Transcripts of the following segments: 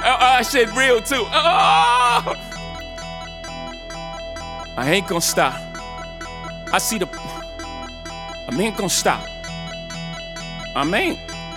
Shit real too. Oh. I ain't gonna stop. I ain't gonna stop. I mean.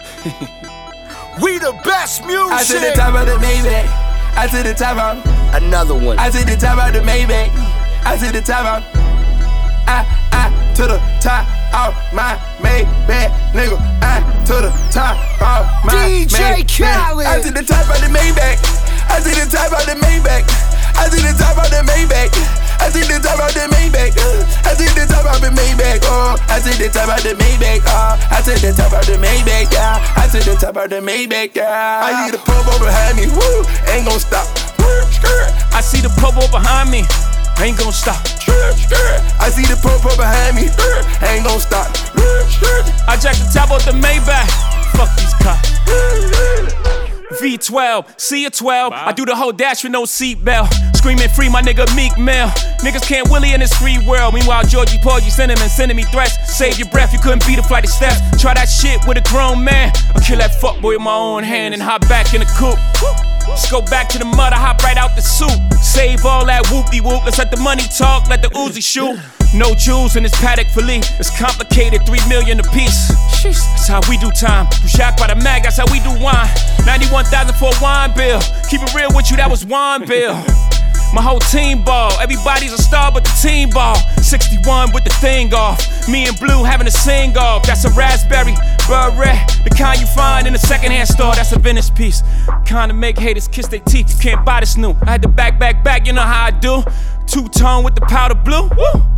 We the best music. I to the top of the Maybach. I to the top of another one. I to the top of the Maybach. I to the top of I to the top of my Maybach, nigga. I to the top of my DJ Khaled. I to the top of the Maybach. I to the top of the Maybach. I to the top of the Maybach. I to the top of the Maybach. I to the top of the Maybach. Oh, I to the top of the Maybach. Oh, I to the top of the Maybach. Yeah, I to the top of the Maybach. Yeah, I see the popo behind me. Woo, ain't gon' stop. I see the popo behind me. Ain't gon' stop. I see the popo behind me. Ain't gon' stop. I jack the top off the Maybach. Fuck these cops. V12, see a 12. I do the whole dash with no seatbelt. Screaming free my nigga Meek Mill. Niggas can't willy in this free world. Meanwhile, Georgie Porgy sending me threats. Save your breath, you couldn't beat a flight of steps. Try that shit with a grown man. I'll kill that fuckboy with my own hand and hop back in the coupe. Let's go back to the mud, I hop right out the soup. Save all that whoop-de-whoop, let's let the money talk, let the Uzi shoot. No jewels in this Patek Philippe, it's complicated, 3 million a piece. That's how we do time, you shocked by the mag, that's how we do wine. 91,000 for a wine bill, keep it real with you, that was wine bill. My whole team ball, everybody's a star but the team ball. 61 with the thing off, me and Blue having a sing off. That's a raspberry, beret, the kind you find in a secondhand store. That's a vintage piece, kind of make haters kiss their teeth. You can't buy this new. I had to back, you know how I do. Two-tone with the powder blue.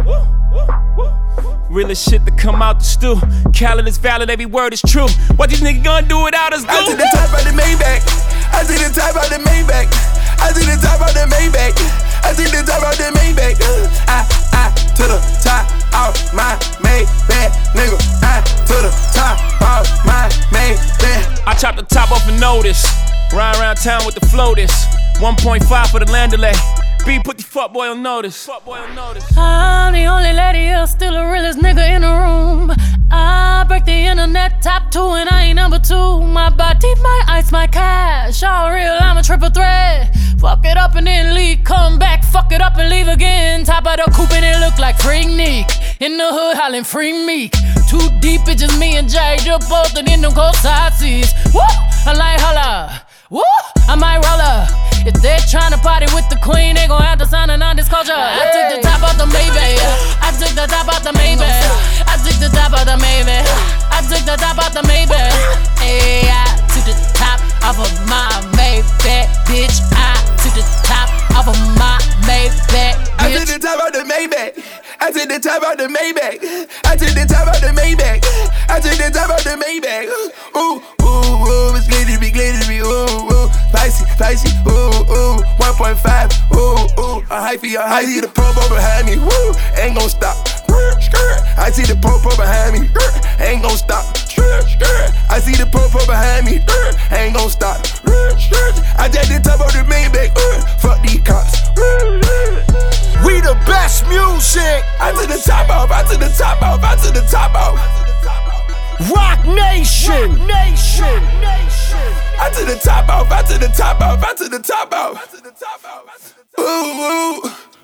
Realest shit to come out the stew. Khaled is valid, every word is true. What these niggas gonna do without us? I to the top of the Maybach. I to the top of the Maybach. I to the top of the Maybach. I to the top of the Maybach. I to the top of my Maybach, nigga. I to the top of my Maybach. I chop the top off a notice. Ride around town with the floaters. 1.5 for the land delay. B, put the fuckboy on notice. I'm the only lady here, still the realest nigga in the room. I break the internet top 2 and I ain't number 2. My body, my ice, my cash. All real, I'm a triple threat. Fuck it up and then leave, come back. Fuck it up and leave again. Top of the coupe and it look like Freak Nick. In the hood hollering Free Meek. Too deep, it's just me and Jay. You're both and in them cold side seats. Woo! I like holla. Woo! I might roll up. If they're trying to party with the queen, they gon' have to sign a non-disclosure. I took the top off the Maybach. I took the top off the Maybach. I took the top off the Maybach. I took the top off the Maybach. Hey, I took the top off of my Maybach, bitch. I took the top off of my Maybach, bitch. I took the top off the Maybach. I took the top off the Maybach. I took the top off the Maybach. I took the top off the Maybach. Ooh, ooh, ooh, it's glittery, ooh, ooh. Spicy, ooh, ooh. 1.5, ooh, ooh. A hyphy, I see the popo behind me, woo. Ain't gon' stop. I see the popo behind me, ain't gon' stop. I see the popo behind me, ain't gon' stop. I jack the top of the Maybach, fuck these cops. We the best music. I to the top off, I to the top off, I to the top off. Rock Nation. I to the top off, I to the top off, I to the top off. Ooh, ooh.